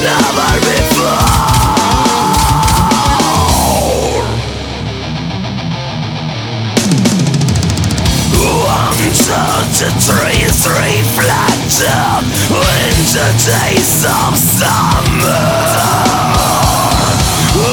never before. 1, 2, 3 reflected in the days of summer.